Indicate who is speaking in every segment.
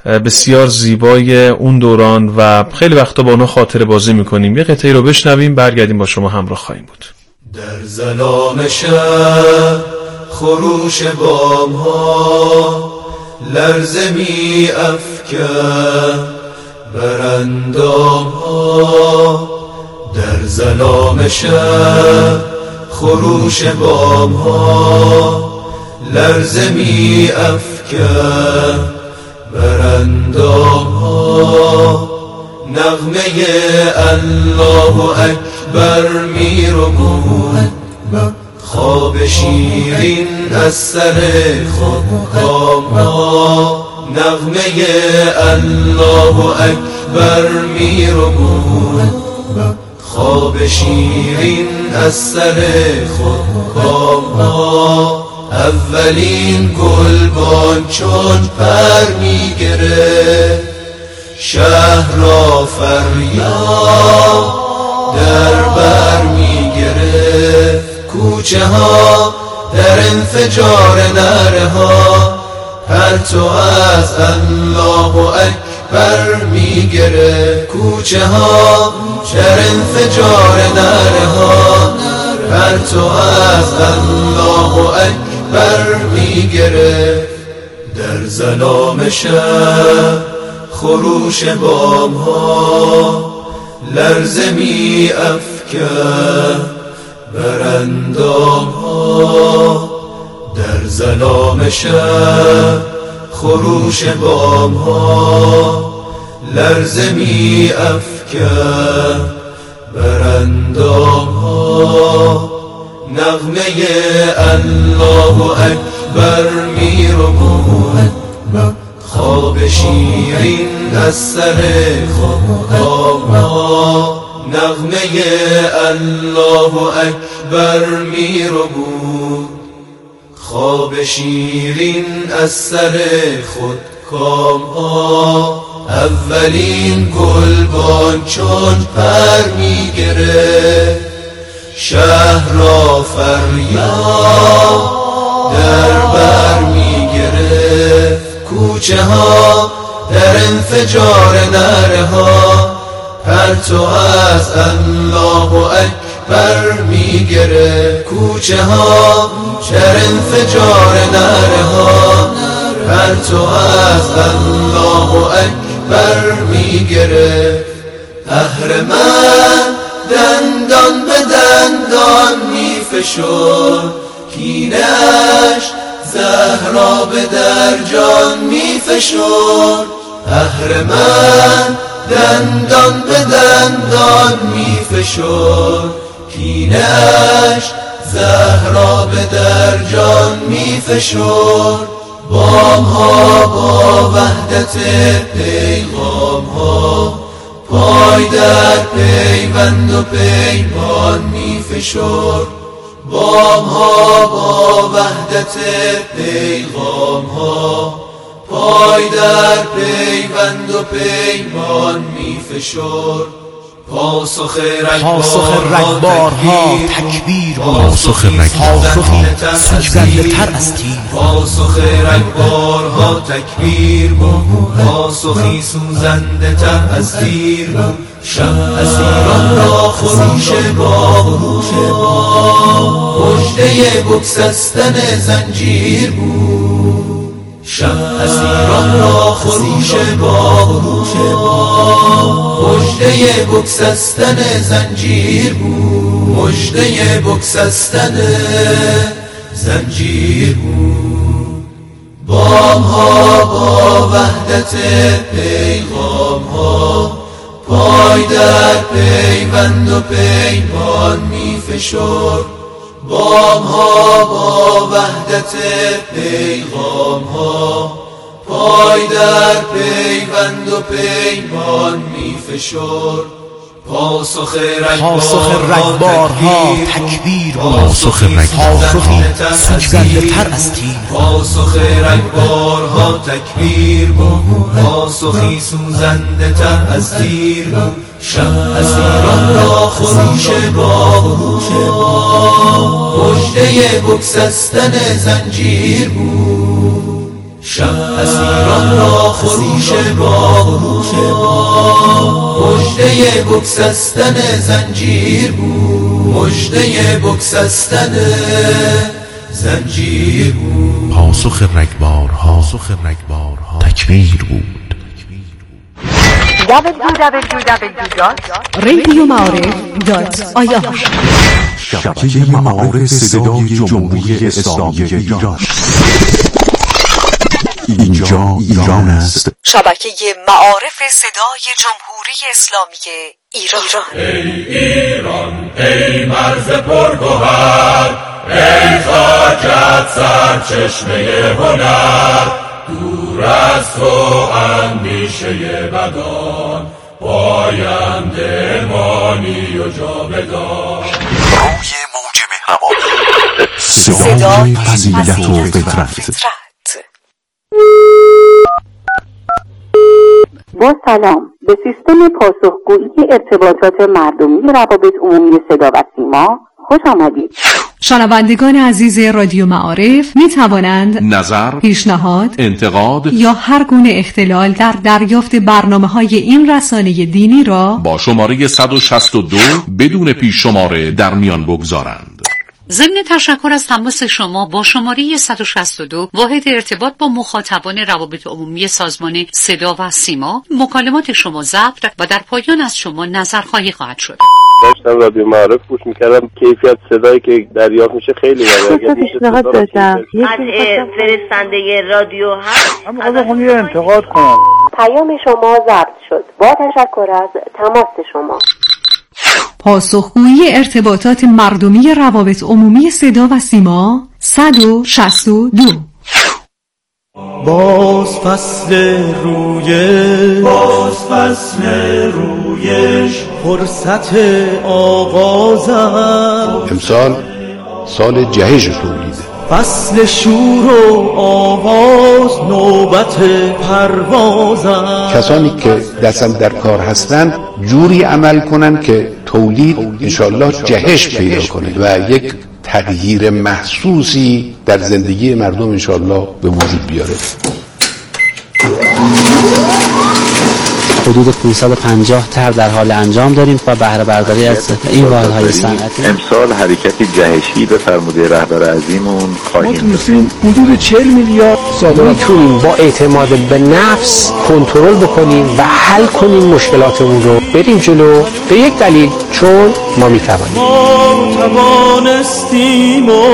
Speaker 1: بسیار زیبای اون دوران و خیلی وقتا با اونا خاطره بازی میکنیم. یه قطعه رو بشنویم، برگردیم با شما همراه خواهیم بود.
Speaker 2: در ظلام شب خروش بام ها لرزه می افکن بر اندام ها. در ظلام شب خروش بام ها لرزه می افکن بر اندام ها. نغمه الله اکبر می ربود خواب شیرین از سر خام ها. نغمه الله اکبر می ربود خواب شیرین از سر خام ها. اولین گلبان چون پر می گرفت شهر را فریاد در بر می گرفت. کوچه ها در انفجار نره ها پرتو از الله اکبر می گرفت. کوچه ها در انفجار نره ها پرتو از الله اکبر می گرفت. در ظلام شب خروش بام ها لرزه می افکن بر اندام ها. در ظلام شب خروش بام ها لرزه می افکن بر اندام ها. نغمه الله اکبر می ربود خواب شیرین از سر خام ها. نغمه الله اکبر می ربود خواب شیرین از سر خود کام ها. اولین گلبان چون پر می گرفت شهر را فریاد در بر می گرفت. کوچه ها در انفجار نره ها پرتو از الله اکبر می گرفت. کوچه ها در انفجار نره ها پرتو از الله اکبر می گرفت. اهرمن دندان به دندان می فشرد کینه‌اش زهرا به در جان می فشرد. اهرمن دندان به دندان می فشرد کینه‌اش زهرا به در جان می فشرد. بام ها با وحدت پیغام ها پای در پیوند و پیمان می فشرد. بام ها با وحدت پیغام ها پای در پیوند و پیمان می فشرد. پاسخ رگبارها تکبیر بود. پاسخی سوزنده تر از تیر. پاسخ رگبارها تکبیر بود. پاسخی سوزنده تر از تیر بود. شمع اسیران را خروش باد مژده بگسستن زنجیر بود. شمع اسیران را خروش باد مژده بگسستن زنجیر بود. مژده بگسستن زنجیر بود. بام ها با وحدت پیغام ها پای در پیوند و پیمان می فشرد. بام ها با وحدت پیغام ها پای در پیوند و پیمان می فشرد. پاسخ رگبارها تکبیر بود. پاسخی سوزنده تر از تیر. پاسخ رگبارها تکبیر بود. پاسخی سوزنده تر از تیر بود. شمع اسیران را خروش باد مژده بگسستن زنجیر بود. شمع از ایران را خروش باغ مژده بگسستن زنجیر بود، مژده بگسستن زنجیر بود.
Speaker 3: پاسخ رگبارها تکبیر بود.
Speaker 4: www.radioma'arif.ir
Speaker 3: شبکه معارف صدای جمهوری اسلامی ایران. اینجا ایران است.
Speaker 4: شبکه معارف صدای جمهوری اسلامی ایران.
Speaker 2: ای ایران ای مرز پرگوهر، ای خاکت سرچشمه هنر، دور از تو اندیشه بدان، پاینده مانی و جاودان.
Speaker 3: روی موج مهربانی، صدای فضیلت و فطرت.
Speaker 5: با سلام به سیستم پاسخگویی ارتباطات مردمی روابط عمومی صدا و سیما خوش آمدید.
Speaker 4: شنوندگان عزیز رادیو معارف می توانند
Speaker 3: نظر،
Speaker 4: پیشنهاد،
Speaker 3: انتقاد
Speaker 4: یا هر گونه اختلال در دریافت برنامه‌های این رسانه دینی را
Speaker 3: با شماره 162 بدون پیش شماره در میان بگذارند.
Speaker 6: ضمن تشکر از تماس شما با شماره 162 واحد ارتباط با مخاطبان روابط عمومی سازمان صدا و سیما، مکالمات شما ضبط و در پایان از شما نظرخواهی خواهد شد.
Speaker 7: داشتم رادیو معارف گوش میکردم، کیفیت صدایی که دریافت میشه خیلی بالاست.
Speaker 5: پیشنهاد داشتم
Speaker 8: فرستنده رادیو هست.
Speaker 7: خودم یه انتقاد کنم.
Speaker 5: پیام شما ضبط شد. با تشکر از تماس شما.
Speaker 4: پاسخگویی ارتباطات مردمی روابط عمومی صدا و سیما 162.
Speaker 2: باز فصل رویش فرصت آغازم،
Speaker 9: امسال سال جهش تولیده،
Speaker 2: فصل شور و آواز نوبت پروازم.
Speaker 9: کسانی که دستن در کار هستند جوری عمل کنن که تولید انشالله جهش پیدا کنه و یک تغییر محسوسی در زندگی مردم انشالله به وجود بیاره.
Speaker 10: حدود 550 طرح در حال انجام داریم و بهره برداری از این واحدهای صنعتی.
Speaker 11: امسال حرکت جهشی به فرموده رهبر عظیمون خواهیم داشت.
Speaker 12: ما تونستیم حدود 40 میلیارد صادرات
Speaker 10: میتونیم با اعتماد به نفس کنترل بکنیم و حل کنیم مشکلاتمون رو، بریم جلو. به یک دلیل، چون ما میتوانیم.
Speaker 2: ما توانستیم و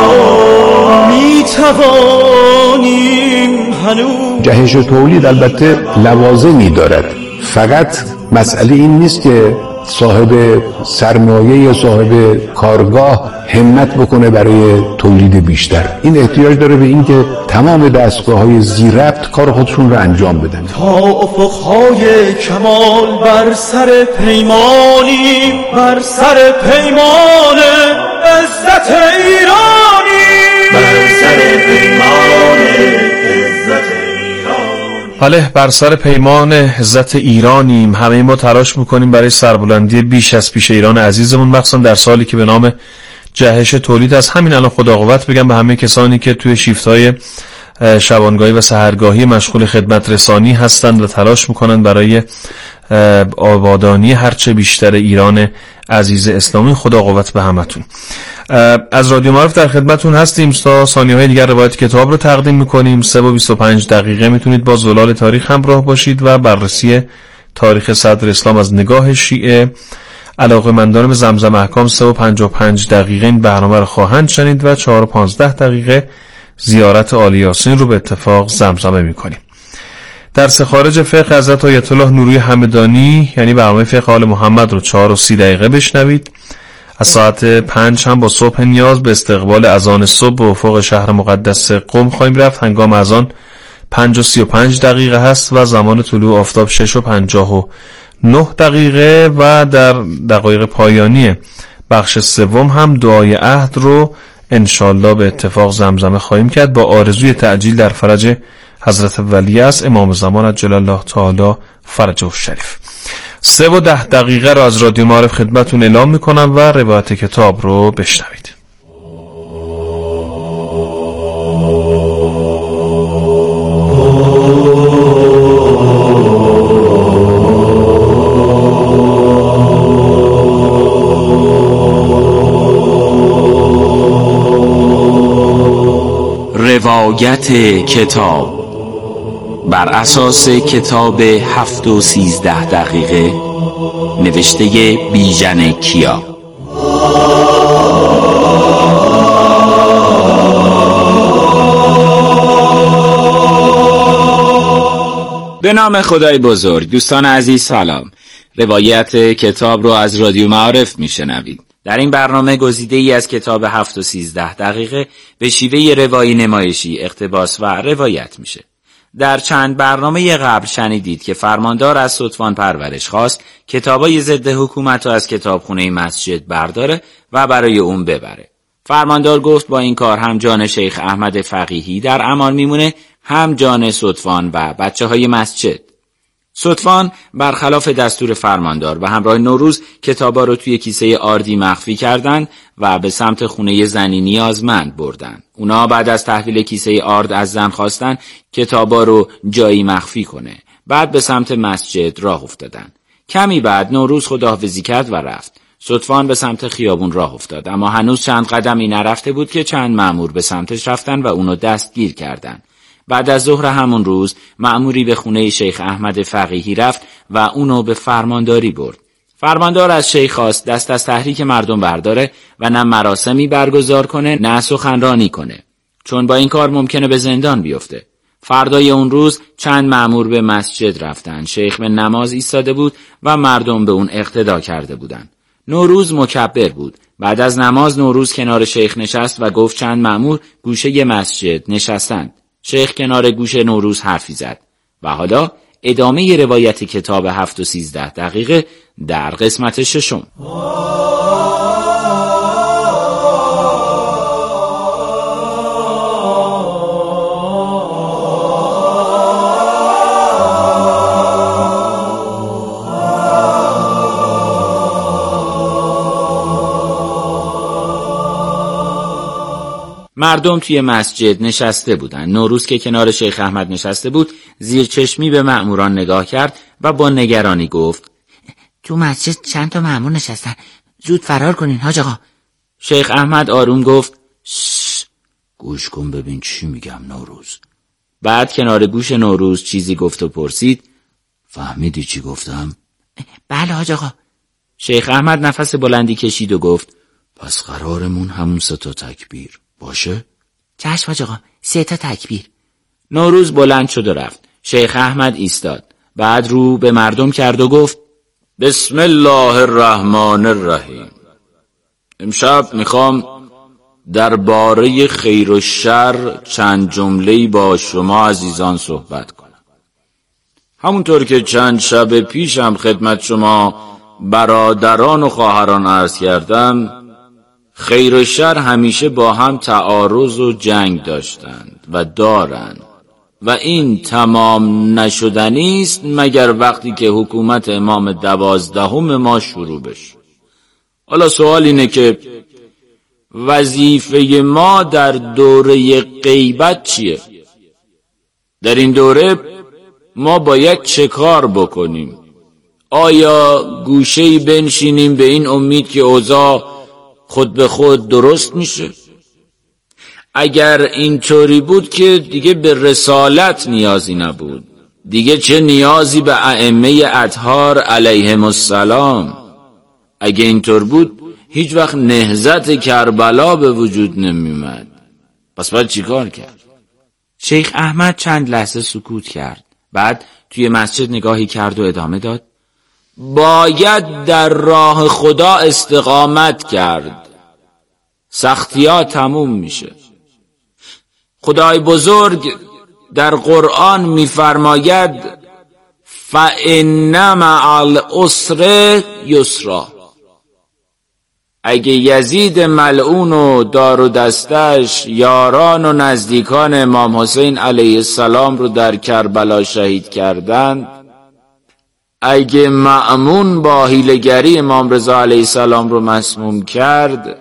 Speaker 2: میتوانیم هنوز.
Speaker 9: جهش تولید البته لوازمی دارد، فقط مسئله این نیست که صاحب سرمایه یا صاحب کارگاه همت بکنه برای تولید بیشتر. این احتیاج داره به این که تمام دستگاه‌های ذی‌ربط کار خودشون رو انجام بدن.
Speaker 2: تا افق‌های کمال بر سر پیمانی، بر سر پیمان عزت ایرانی، بر سر پیمان عزت ایرانی.
Speaker 1: بله، بر سر پیمان عزت ایرانیم. همه ما تلاش میکنیم برای سربلندی بیش از پیش ایران عزیزمون، مخصوصا در سالی که به نام جهش تولید. از همین الان خدا قوت بگم به همه کسانی که توی شیفت‌های شبانگاهی و سحرگاهی مشغول خدمت رسانی هستند و تلاش میکنند برای آبادانی هرچه بیشتر ایران عزیز اسلامی. خدا قوت به همتون. از رادیو معارف در خدمتون هستیم تا ثانیه‌های دیگر روایت کتاب رو تقدیم میکنیم. 3:25 میتونید با زلال تاریخ همراه باشید و بررسی تاریخ صدر اسلام از نگاه شیعه. علاقه‌مندان به زمزم احکام 3:55 این برنامه رو خواهند شنید و 4:15 زیارت آل یاسین رو به اتفاق زمزمه میکنیم. درس خارج فقه حضرت آیت الله نوری همدانی یعنی برنامه فقه آل محمد رو 4:30 بشنوید. از ساعت 5 هم با صبح نیاز به استقبال اذان صبح به افق شهر مقدس قم خواهیم رفت. هنگام اذان 5:35 هست و زمان طلوع آفتاب 6:59 و در دقایق پایانی بخش سوم هم دعای عهد رو انشالله به اتفاق زمزمه خواهیم کرد با آرزوی تعجیل در فرج حضرت ولیعصر امام زمان عجل الله تعالی فرجه الشریف. 3:10 رو از رادیو معارف خدمتون اعلام میکنم و روایت کتاب رو بشنوید.
Speaker 13: روایت کتاب بر اساس کتاب 7 و 13 دقیقه نوشته بیژن کیا. به نام خدای بزرگ. دوستان عزیز سلام. روایت کتاب رو از رادیو معارف میشنوید. در این برنامه گزیده ای از کتاب 7 و 13 دقیقه به شیوه روایی نمایشی اقتباس و روایت میشه. در چند برنامه قبل شنیدید که فرماندار از ستوان پرورش خواست کتابای ضد حکومت رو از کتابخونه مسجد برداره و برای اون ببره. فرماندار گفت با این کار هم جان شیخ احمد فقیهی در امان میمونه، هم جان ستوان و بچه‌های مسجد. ستوان برخلاف دستور فرماندار و همراه نوروز کتابا رو توی کیسه آردی مخفی کردن و به سمت خونه زنی نیازمند بردن. اونا بعد از تحویل کیسه آرد از زن خواستن کتابا رو جایی مخفی کنه. بعد به سمت مسجد راه افتادن. کمی بعد نوروز خداحافظی کرد و رفت. ستوان به سمت خیابون راه افتاد، اما هنوز چند قدمی نرفته بود که چند مأمور به سمتش رفتن و اونو دستگیر کردن. بعد از ظهر همون روز مأموری به خونه شیخ احمد فقیهی رفت و اونو به فرمانداری برد. فرماندار از شیخ خواست دست از تحریک مردم برداره و نه مراسمی برگزار کنه نه سخنرانی کنه، چون با این کار ممکنه به زندان بیفته. فردای اون روز چند مأمور به مسجد رفتن. شیخ به نماز ایستاده بود و مردم به اون اقتدا کرده بودن. نوروز مکبر بود. بعد از نماز نوروز کنار شیخ نشست و گفت چند مأمور گوشه مسجد نشستند. شیخ کنار گوش نوروز حرفی زد و حالا ادامه روایت کتاب 7 و 13 دقیقه در قسمت 6. مردم توی مسجد نشسته بودن. نوروز که کنار شیخ احمد نشسته بود زیر چشمی به مأموران نگاه کرد و با نگرانی گفت
Speaker 14: تو مسجد چند تا مأمور نشستن، زود فرار کنین حاج آقا.
Speaker 13: شیخ احمد آروم گفت گوش کن ببین چی میگم نوروز. بعد کنار گوش نوروز چیزی گفت و پرسید فهمیدی چی گفتم؟
Speaker 14: بله حاج آقا.
Speaker 13: شیخ احمد نفس بلندی کشید و گفت پس قرارمون همون 3 تا تکبیر باشه؟
Speaker 14: چشم حاج آقا، 3 تا تکبیر.
Speaker 13: نوروز بلند شد و رفت. شیخ احمد ایستاد. بعد رو به مردم کرد و گفت بسم الله الرحمن الرحیم. امشب میخوام درباره خیر و شر چند جمله‌ای با شما عزیزان صحبت کنم. همونطور که چند شب پیشم خدمت شما برادران و خواهران عرض کردم، خیر و شر همیشه با هم تعارض و جنگ داشتند و دارند و این تمام نشدنی است مگر وقتی که حکومت امام 12 ما شروع بشه. حالا سوال اینه که وظیفه ما در دوره غیبت چیه؟ در این دوره ما باید چه کار بکنیم؟ آیا گوشه‌ای بنشینیم به این امید که اوضاع خود به خود درست میشه؟ اگر اینطوری بود که دیگه به رسالت نیازی نبود، دیگه چه نیازی به ائمه اطهار علیهم السلام؟ اگه اینطور بود هیچ وقت نهضت کربلا به وجود نمیومد. پس باید چی کار کرد؟
Speaker 14: شیخ احمد چند لحظه سکوت کرد. بعد توی مسجد نگاهی کرد و ادامه داد
Speaker 13: باید در راه خدا استقامت کرد. سختی‌ها تموم میشه. خدای بزرگ در قرآن میفرماید فَإِنَّ مَعَ الْعُسْرِ یسرا. اگه یزید ملعون و دار و دستش یاران و نزدیکان امام حسین علیه السلام رو در کربلا شهید کردند، اگه مأمون با حیله‌گری امام رضا علیه السلام رو مسموم کرد،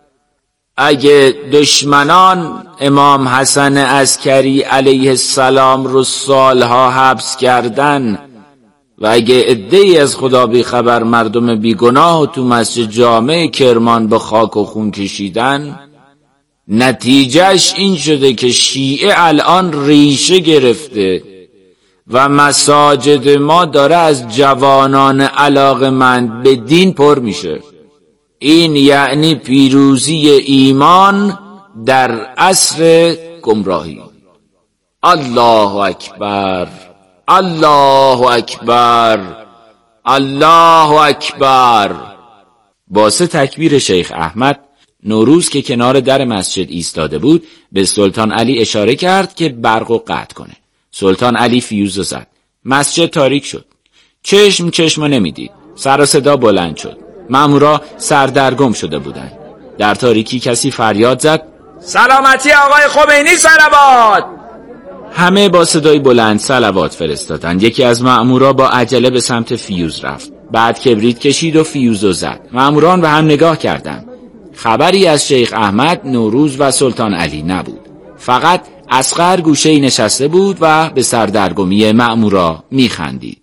Speaker 13: اگه دشمنان امام حسن عسکری علیه السلام رو سالها حبس کردن و اگه عده‌ای از خدا بی خبر مردم بیگناه و تو مسجد جامع کرمان به خاک و خون کشیدن، نتیجهش این شده که شیعه الان ریشه گرفته و مساجد ما داره از جوانان علاقمند به دین پر میشه. این یعنی پیروزی ایمان در عصر گمراهی. الله اکبر، الله اکبر، الله اکبر. با 3 تکبیر شیخ احمد، نوروز که کنار در مسجد ایستاده بود به سلطان علی اشاره کرد که برقو قطع کنه. سلطان علی فیوزو زد. مسجد تاریک شد. چشم نمیدید. سر و صدا بلند شد. مامورا سردرگم شده بودند. در تاریکی کسی فریاد زد: سلامتی آقای خمینی صلوات! همه با صدای بلند صلوات فرستادند. یکی از مامورا با عجله به سمت فیوز رفت. بعد کبریت کشید و فیوزو زد. ماموران به هم نگاه کردند. خبری از شیخ احمد، نوروز و سلطان علی نبود. فقط اصغر گوشه‌ای نشسته بود و به سردرگمی مأمورا می‌خندید.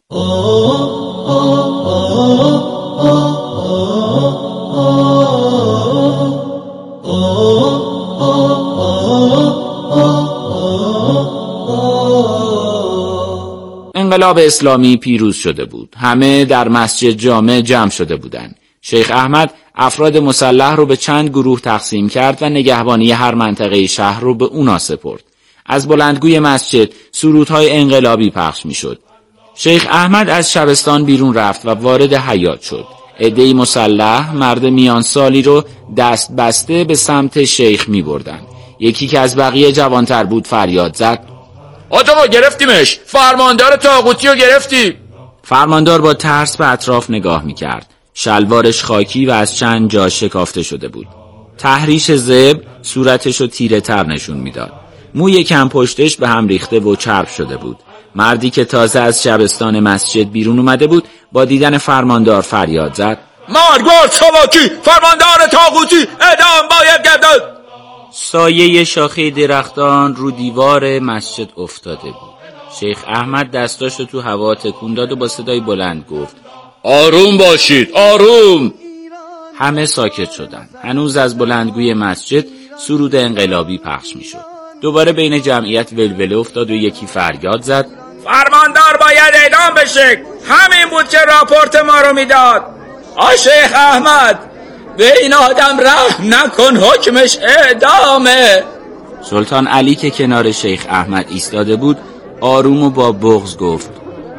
Speaker 13: انقلاب اسلامی پیروز شده بود. همه در مسجد جامع جمع شده بودند. شیخ احمد افراد مسلح رو به چند گروه تقسیم کرد و نگهبانی هر منطقه شهر رو به اونا سپرد. از بلندگوی مسجد سرودهای انقلابی پخش میشد. شیخ احمد از شبستان بیرون رفت و وارد حیاط شد. عده‌ای مسلح مرد میان سالی رو دست بسته به سمت شیخ می بردن. یکی که از بقیه جوانتر بود فریاد زد: آقا گرفتیمش، فرماندار طاغوتی رو گرفتیم. فرماندار با ترس به اطراف نگاه می کرد. شلوارش خاکی و از چند جا شکافته شده بود. تحریش زبر صورتش رو تیره تر نشون میداد. موی کم پشتش به هم ریخته و چرب شده بود. مردی که تازه از شبستان مسجد بیرون اومده بود با دیدن فرماندار فریاد زد: مارگارد سواکی، فرماندار طاغوتی اعدام باید گردد. سایه شاخه درختان رو دیوار مسجد افتاده بود. شیخ احمد دستاشو تو هوا تکون داد و با صدای بلند گفت: آروم باشید، آروم. همه ساکت شدند. هنوز از بلندگوی مسجد سرود انقلابی پخش میشد. دوباره بین جمعیت ولوله افتاد و یکی فریاد زد: فرماندار باید اعدام بشه. همین بود که راپورت ما رو میداد. شیخ احمد، به این آدم رحم نکن، حکمش اعدامه. سلطان علی که کنار شیخ احمد ایستاده بود آروم و با بغض گفت: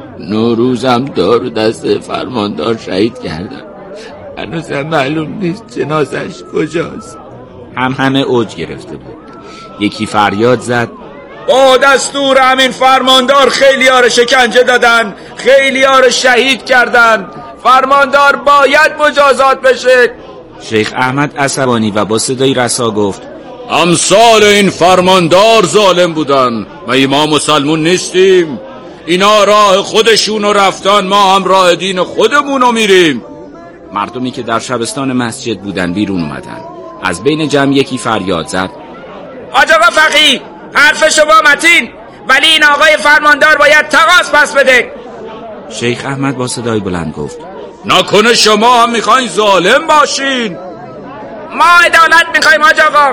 Speaker 13: نوروزم دار دست فرماندار شهید کردم. هنوزم معلوم نیست جنازش کجاست. همه اوج گرفته بود. یکی فریاد زد: با دستور همین فرماندار خیلی‌ها رو شکنجه دادن، خیلی‌ها رو شهید کردن. فرماندار باید مجازات بشه. شیخ احمد عصبانی و با صدای رسا گفت: امثال این فرماندار ظالم بودن، ما مسلمون نیستیم. اینا راه خودشونو رفتن، ما هم راه دین خودمونو میریم. مردمی که در شبستان مسجد بودن بیرون اومدن. از بین جمع یکی فریاد زد: آقا فقیه، حرف شما متین، ولی این آقای فرماندار باید تقاص پس بده. شیخ احمد با صدای بلند گفت: نکنه شما هم میخواین ظالم باشین؟ ما عدالت میخوایم آقا.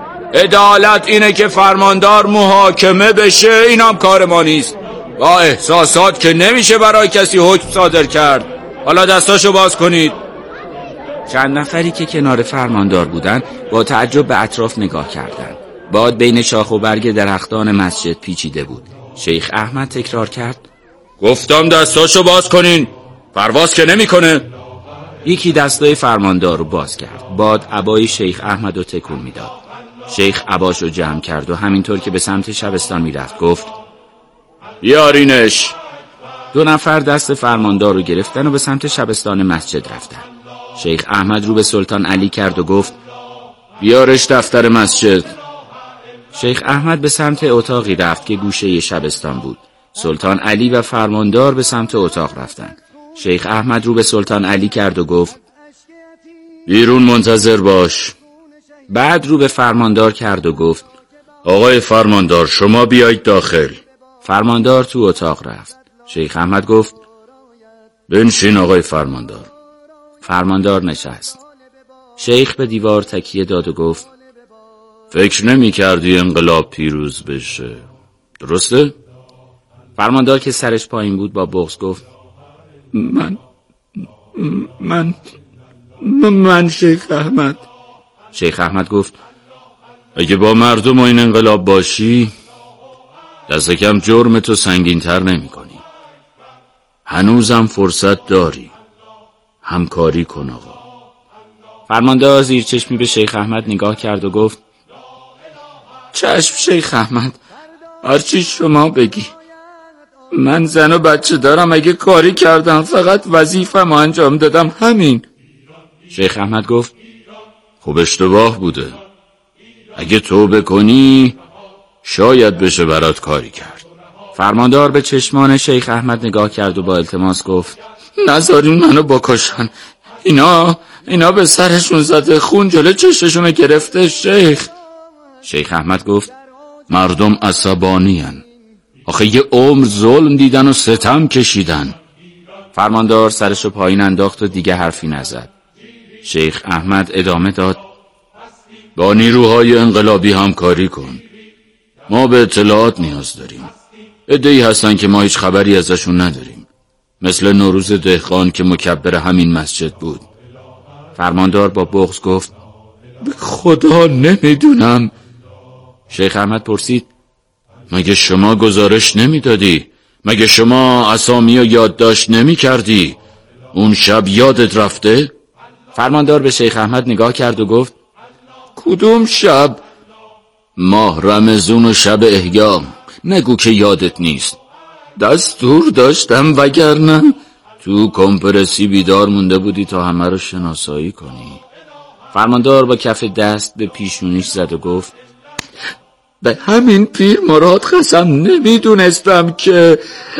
Speaker 13: عدالت اینه که فرماندار محاکمه بشه، اینم کار ما نیست. با احساسات که نمیشه برای کسی حکم صادر کرد. حالا دستاشو باز کنید. چند نفری که کنار فرماندار بودن با تعجب به اطراف نگاه کردند. باد بین شاخ و برگ درختان مسجد پیچیده بود. شیخ احمد تکرار کرد: گفتم دستاشو باز کنین، پرواز که نمیکنه. یکی دستای فرماندار رو باز کرد. باد عبای شیخ احمد رو تکون میداد. شیخ عباشو جمع کرد و همینطور که به سمت شبستان میرفت گفت: بیارینش. 2 نفر دست فرماندار رو گرفتن و به سمت شبستان مسجد رفتن. شیخ احمد رو به سلطان علی کرد و گفت: بیارش دفتر مسجد. شیخ احمد به سمت اتاقی رفت که گوشه شبستان بود. سلطان علی و فرماندار به سمت اتاق رفتن. شیخ احمد رو به سلطان علی کرد و گفت: بیرون منتظر باش. بعد رو به فرماندار کرد و گفت: آقای فرماندار، شما بیایید داخل. فرماندار تو اتاق رفت. شیخ احمد گفت: بنشین آقای فرماندار. فرماندار نشست. شیخ به دیوار تکیه داد و گفت: فکر نمی کردی انقلاب پیروز بشه، درسته؟
Speaker 14: فرماندار که سرش پایین بود با بغض گفت من شیخ احمد.
Speaker 13: شیخ احمد گفت اگه با مردم و این انقلاب باشی دست کم جرمتو سنگین تر نمی کنی. هنوزم فرصت داری، همکاری کن آقا.
Speaker 14: فرماندار زیر چشمی به شیخ احمد نگاه کرد و گفت چشم شیخ احمد، هرچی شما بگی. من زن و بچه دارم، اگه کاری کردم فقط وظیفه‌مو انجام دادم، همین.
Speaker 13: شیخ احمد گفت خب اشتباه بوده، اگه توبه کنی شاید بشه برات کاری کرد.
Speaker 14: فرماندار به چشمان شیخ احمد نگاه کرد و با التماس گفت نذارین منو بکشن، اینا به سرشون زده، خون جلو چششونو گرفته.
Speaker 13: شیخ احمد گفت مردم عصبانین، آخه یه عمر ظلم دیدن و ستم کشیدن.
Speaker 14: فرماندار سرشو پایین انداخت و دیگه حرفی نزد.
Speaker 13: شیخ احمد ادامه داد با نیروهای انقلابی همکاری کن، ما به اطلاعات نیاز داریم. عده‌ای هستن که ما هیچ خبری ازشون نداریم، مثل نوروز دهقان که مکبر همین مسجد بود.
Speaker 14: فرماندار با بغض گفت
Speaker 13: به خدا نمیدونم.
Speaker 14: شیخ احمد پرسید
Speaker 13: مگه شما گزارش نمیدادی؟ مگه شما اسامی رو یادداشت نمی کردی؟ اون شب یادت رفته؟
Speaker 14: فرماندار به شیخ احمد نگاه کرد و گفت
Speaker 13: کدوم شب؟ ماه رمضان و شب احیا. نگو که یادت نیست. دستور داشتم وگرنه تو کمپرسی بیدار مونده بودی تا همه رو شناسایی کنی.
Speaker 14: فرماندار با کف دست به پیشونیش زد و گفت
Speaker 13: به همین پیر مراد قسم نمیدونستم که.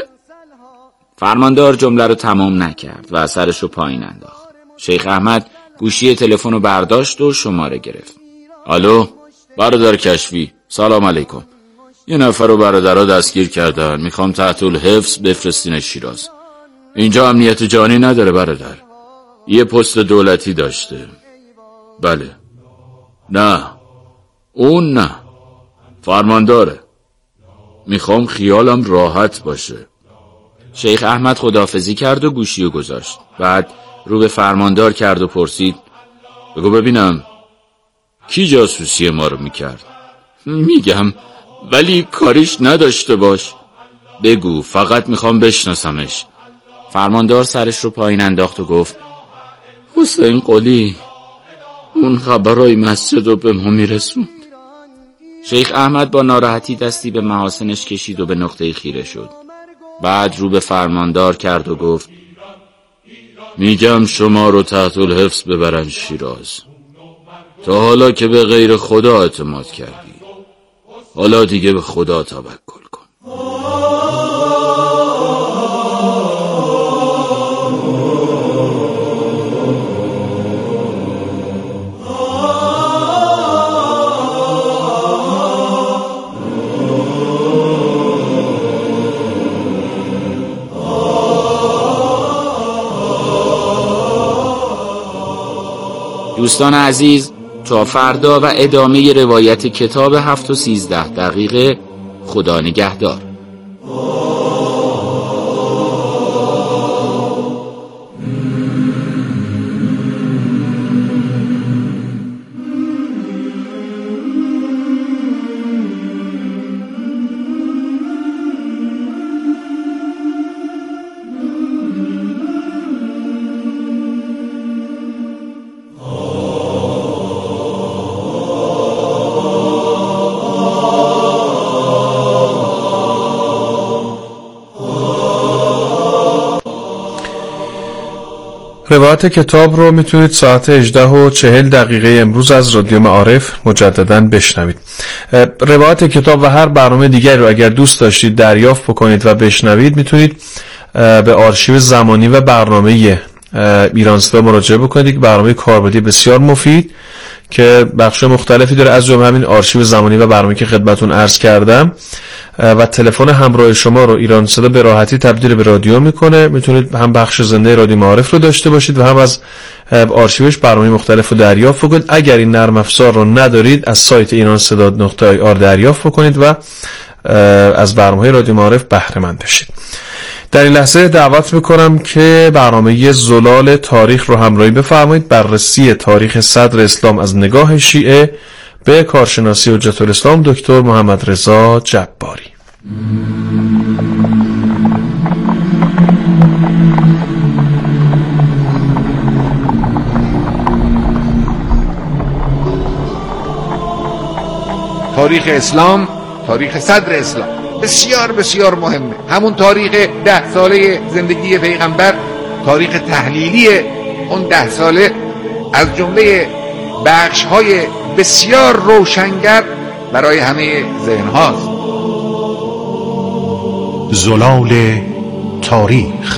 Speaker 14: فرماندار جمله رو تمام نکرد و سرش رو پایین انداخت. شیخ احمد گوشی تلفن رو برداشت و شماره گرفت.
Speaker 13: الو برادر کشفی، سلام علیکم. یه نفر رو برادرها دستگیر کردن، میخوام تحت الحفظ بفرستین شیراز. اینجا امنیت جانی نداره برادر، یه پست دولتی داشته. بله. نه اون نه، فرمانداره. میخوام خیالم راحت باشه.
Speaker 14: شیخ احمد خداحافظی کرد و گوشی رو گذاشت. بعد رو به فرماندار کرد و پرسید
Speaker 13: بگو ببینم کی جاسوسی ما رو میکرد؟
Speaker 14: میگم
Speaker 13: ولی کاریش نداشته باش. بگو، فقط میخوام بشناسمش.
Speaker 14: فرماندار سرش رو پایین انداخت و گفت
Speaker 13: حسین قلی، اون خبرای مسجد رو به ما میرسوند.
Speaker 14: شیخ احمد با ناراحتی دستی به محاسنش کشید و به نقطه خیره شد. بعد رو به فرماندار کرد و گفت
Speaker 13: میگم شما رو تحت الحفظ ببرن شیراز. تا حالا که به غیر خدا اعتماد کردی، حالا دیگه به خدا توکل کن.
Speaker 14: دوستان عزیز، تا فردا و ادامه روایت کتاب 7 و 13 دقیقه. خدا نگهدار.
Speaker 1: روایت کتاب رو میتونید ساعت 18:40 امروز از رادیو معارف مجدداً بشنوید. روایت کتاب و هر برنامه دیگر رو اگر دوست داشتید دریافت بکنید و بشنوید، میتونید به آرشیو زمانی و برنامه ایران صدا مراجعه بکنید. یک برنامه کاربردی بسیار مفید که بخش مختلفی داره، از جمله همین آرشیو زمانی و برنامه‌ای که خدمتتون عرض کردم. و تلفن همراه شما رو ایران صدا به راحتی تبدیل به رادیو میکنه. میتونید هم بخش زنده رادیو معارف رو داشته باشید و هم از آرشیوش برنامه مختلف رو دریافت کنید. اگر این نرم افزار رو ندارید از سایت ایرانصدا.ir دریافت کنید و از برنامه رادیو معارف بهره مند بشید. در این لحظه دعوت میکنم که برنامه زلال تاریخ رو همراهی بفرمایید. بررسی تاریخ صدر اسلام از نگاه شیعه به کارشناسی حجت الاسلام دکتر محمد رضا جباری.
Speaker 9: تاریخ اسلام، تاریخ صدر اسلام بسیار بسیار مهمه. همون تاریخ 10 ساله زندگی پیغمبر، تاریخ تحلیلی اون 10 ساله، از جمله بخش‌های بسیار روشنگر برای همه ذهن هاست.
Speaker 15: زلال تاریخ.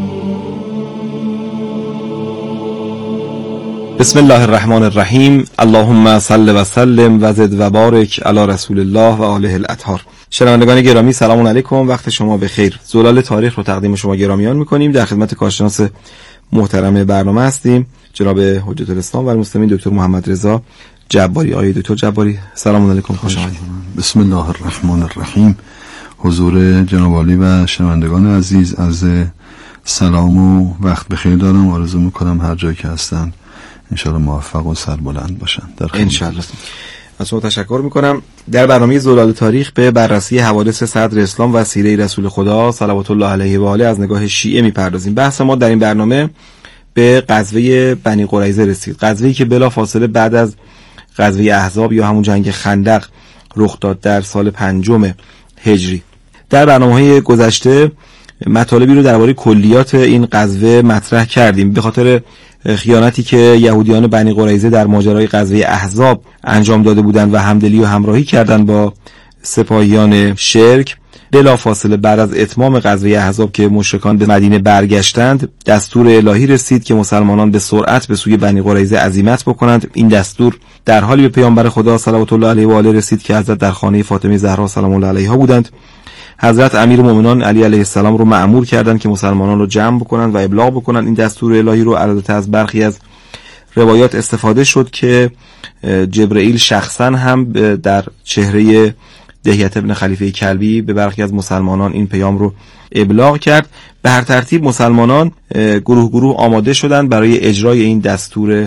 Speaker 16: بسم الله الرحمن الرحیم. اللهم صل و سلم و زد و بارک علی رسول الله و آله الاطهار. شنوندگان گرامی سلام علیکم، وقت شما بخیر. زلال تاریخ رو تقدیم شما گرامیان می‌کنیم. در خدمت کارشناس محترم برنامه هستیم جناب حجت الاسلام و المسلمین دکتر محمد رضا جباری. آقای دکتر جباری سلام علیکم، خوش آمدید.
Speaker 17: بسم الله الرحمن الرحیم. حضور جناب عالی و شنوندگان عزیز، از سلام و وقت بخیر دارم. آرزو میکنم هر جایی که هستن انشاءالله موفق و سربلند باشن.
Speaker 16: انشاءالله. از شما تشکر میکنم. در برنامه زلال تاریخ به بررسی حوادث صدر اسلام و سیره رسول خدا صلوات الله علیه و آله از نگاه شیعه میپردازیم. بحث ما در این برنامه به غزوه بنی قریظه رسید. غزوه‌ای که بلا فاصله بعد از غزوه احزاب یا همون جنگ خندق رخ داد در سال 5 هجری. در برنامه‌های گذشته مطالبی رو درباره کلیات این غزوه مطرح کردیم. به خاطر خیانتی که یهودیان بنی قریظه در ماجرای غزوه احزاب انجام داده بودند و همدلی و همراهی کردند با سپاهیان شرک، بلافاصله بعد از اتمام غزوه احزاب که مشرکان به مدینه برگشتند، دستور الهی رسید که مسلمانان به سرعت به سوی بنی قریظه عزیمت بکنند. این دستور در حالی به پیامبر خدا صلوات الله علیه و آله رسید که حضرت در خانه فاطمه زهرا سلام الله علیها بودند. حضرت امیرالمومنین علی علیه السلام رو مأمور کردند که مسلمانان رو جمع بکنند و ابلاغ بکنند. این دستور الهی رو البته از برخی از روایات استفاده شد که جبرئیل شخصا هم در چهره دحیة ابن خلیفه کلبی به برخی از مسلمانان این پیام رو ابلاغ کرد. به هر ترتیب مسلمانان گروه گروه آماده شدند برای اجرای این دستور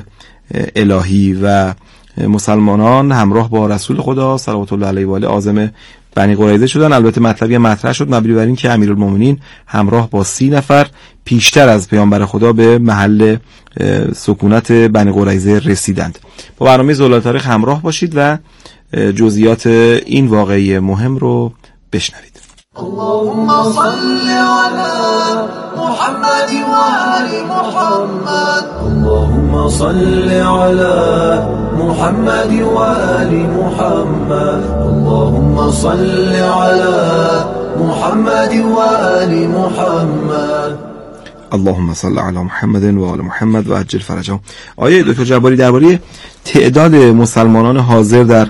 Speaker 16: الهی و مسلمانان همراه با رسول خدا صلوات الله علیه و آله عازم بنی قریظه شدن. البته مطلبی مطرح شد مبنی بر این که امیرالمومنین همراه با 30 نفر پیشتر از پیامبر خدا به محل سکونت بنی قریظه رسیدند. با برنامه زلال تاریخ همراه باشید و جزئیات این واقعه مهم رو بشنوید.
Speaker 2: اللهم صل على محمد و آل محمد. اللهم صل على محمد و آل محمد. اللهم صل على محمد و آل محمد.
Speaker 16: اللهم صل علی محمد و آل محمد و عجل فرجهم. آیه دکتر جباری درباره تعداد مسلمانان حاضر در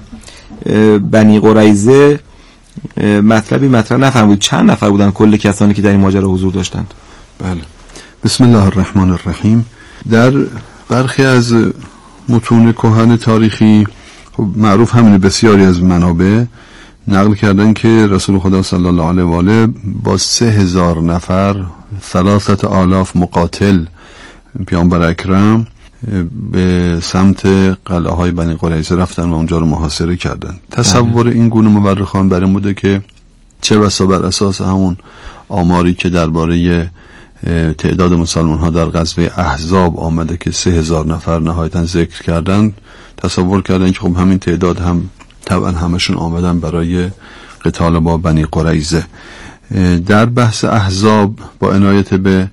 Speaker 16: بنی قریظه مطلبی مطرح نفرمودید. چند نفر بودن کل کسانی که در این ماجرا حضور داشتند؟
Speaker 17: بله، بسم الله الرحمن الرحیم. در برخی از متون کهن تاریخی معروف همین، بسیاری از منابع نقل کردن که رسول خدا صلی الله علیه و آله با 3000 نفر 3000 مقاتل پیامبر اکرم به سمت قلعه های بنی قریظه رفتن و اونجا رو محاصره کردن. تصور این گونه مورخان بر این بوده که چه بسا بر اساس همون آماری که درباره تعداد مسلمان ها در غزوه احزاب آمده که 3000 نفر نهایتا ذکر کردن، تصور کردن که خب همین تعداد هم طبعا همشون آمدن برای قتال با بنی قریظه. در بحث احزاب با عنایت به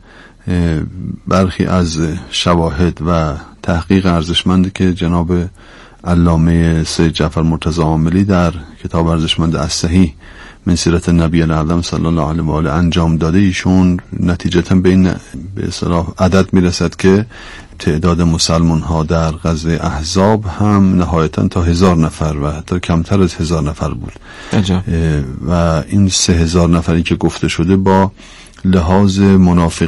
Speaker 17: برخی از شواهد و تحقیق ارزشمندی که جناب علامه سید جعفر مرتضی عاملی در کتاب ارزشمند الصحیح من سیرت نبی الاعظم صلی الله علیه و آله انجام داده، ایشون نتیجتا به اصطلاح عدد میرسد که تعداد مسلمان ها در غزوه احزاب هم نهایتا تا 1000 نفر و حتی کمتر از 1000 نفر بود. و این 3000 نفری که گفته شده با لحاظ منافق